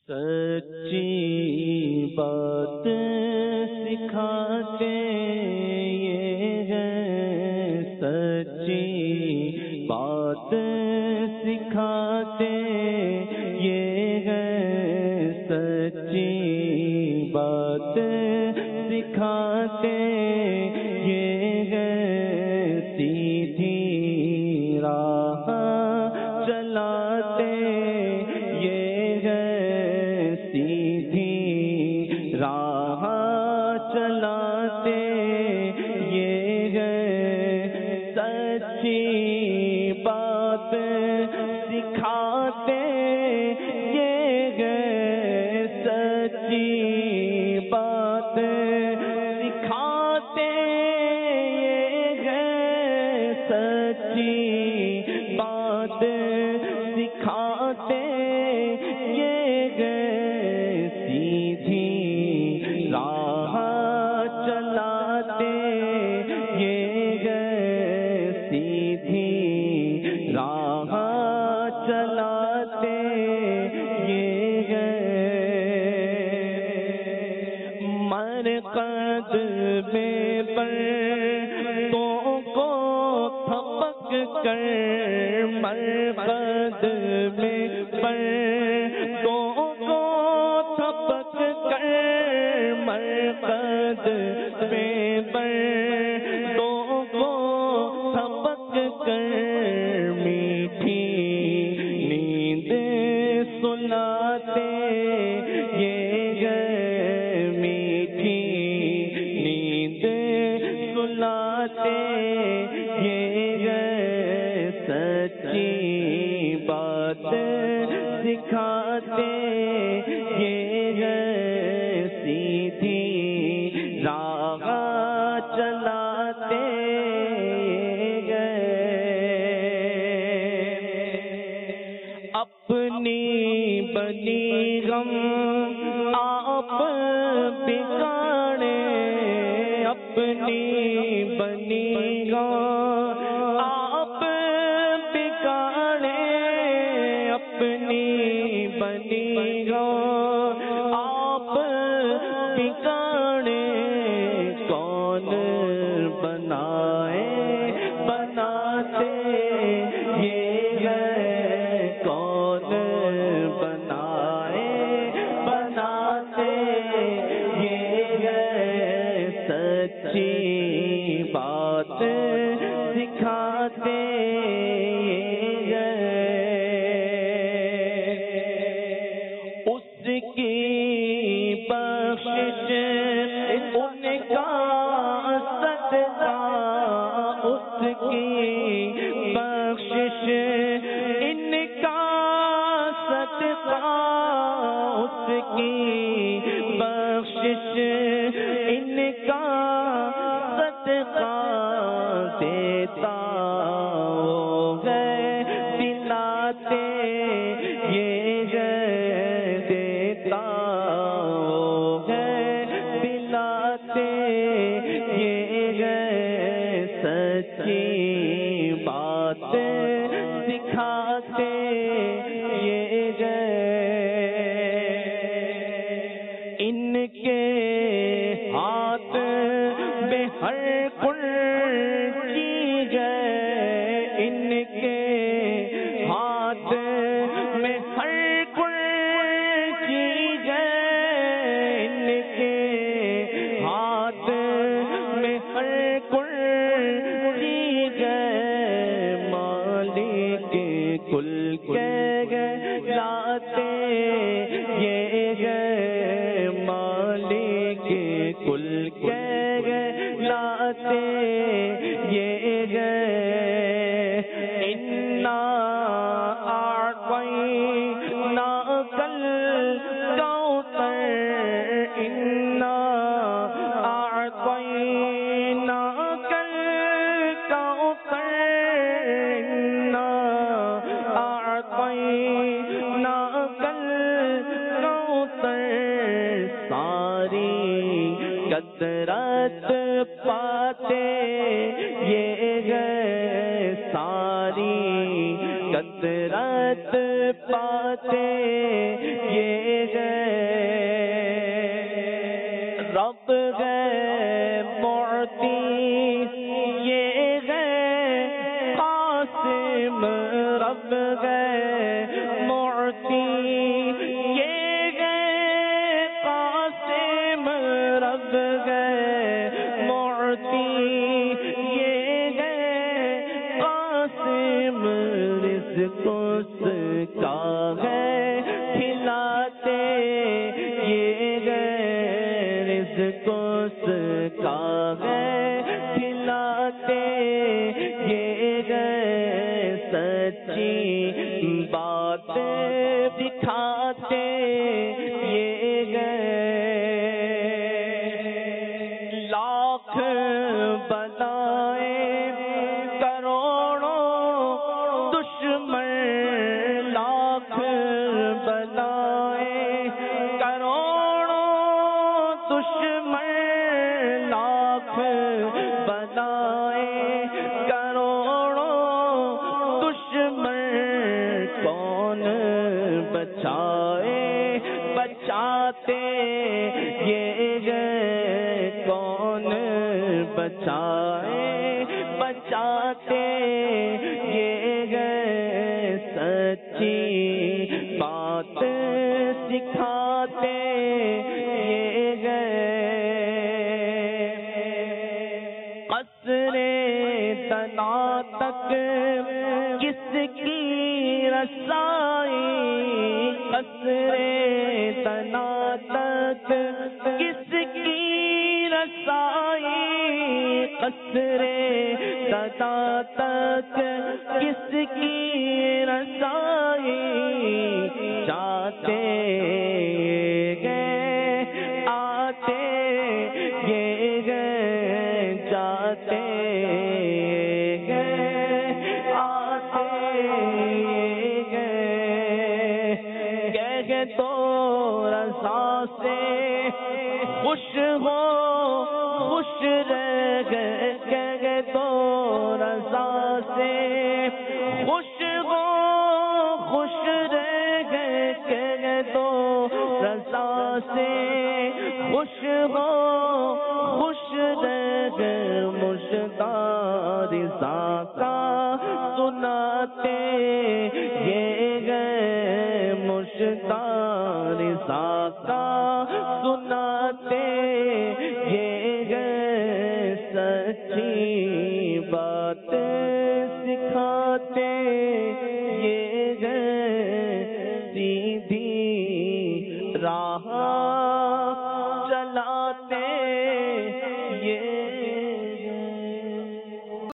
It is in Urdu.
سچی بات سکھاتے یہ ہے، سچی بات سکھاتے یہ ہے، سچی بات سکھاتے یہ ہے، سیدھی راہ چلاتے یہ ہے، سیدھی راہ چلاتے یہ ہے، سچی بات سکھاتے یہ ہے، سچی بات سکھاتے یہ ہے، سچی بات سکھاتے یہ ہے، سیدھی راہ چلاتے یہ ہے، سیدھی راہ چلاتے یہ ہے، مرقد میں پرتوں کو تھپک کر، مرقد میں پرتوں کو تھپک کر، مرقد میں پرتوں کو تھپک کر، میٹھی نیند سلاتے یہ ہے، میٹھی نیند سلاتے یہ ہے، سچی بات سکھاتے یہ ہے، سیدھی راہ چلاتے یہ ہے، اپنی بنی غم آپ بگاڑے، اپنی بنی غم آپ بگاڑے، اپنی بنی غم آپ بگاڑے، کون بنائے بناتے یہ ہے، کون بنائے بناتے یہ ہے، سچی بات سکھاتے یہ ہے، اس کی بخشش ان کا صدقہ، اس کی بخشش ان کا صدقہ، اس کی بخشش ان کا صدقہ، دیتا وہ ہے دلاتے یہ ہے، دیتا وہ ہے دلاتے یہ ہے، سچی بات سکھاتے یہ ہے، ان کے ہاتھ میں ہر چیز ہے، ان کے ہاتھ میں ہر چیز ہے، ان کے ہاتھ میں ہر چیز ہے، مالک کل کہلاتے یہ ہے، مالک کل کہلاتے یہ ہے، انا اعطیناک الکوثر، انا اعطیناک الکوثر، انا اعطیناک الکوثر، ساری کثرت پاتے یہ ہے، ساری کثرت پاتے یہ رب ہے معطی یہ ہے قاسم، رب ہے معطی یہ ہے قاسم، رب ہے معطی یہ ہے قاسم، رزق اس کا ہے کھلاتے یہ ہے، رزق اس کا ہے کھلاتے یہ ہے، سچی بات دکھاتے یہ ہے، لاکھ بلائیں کروڑوں دشمن، لاکھ بلائیں کروڑوں دشمن، لاکھ بلائیں کروڑوں دشمن، کون بچائے بچاتے یہ ہے، کون بچائے بچاتے یہ ہے، سچی بات سکھاتے یہ ہے، قصر تنا تک کس کی رسائی، قصر تنا تک کس کی رسائی، قصر تنا تک کس کی رسائی، جاتے گئے آتے یہ گئے، جاتے گئے آتے یہ گئے، کہہ تو رضا سے خوش ہو خوش رہ گئے، کہہ تو رضا سے خوش ہو خوش رہ گئے، کہہ تو رضا سے خوش ہو خوش رہ گئے، مجدار رضا کا سناتے یہ گئے، مجدار رضا کا سناتے یہ گئے، سچی بات سکھاتے یہ گئے، سیدھی راہ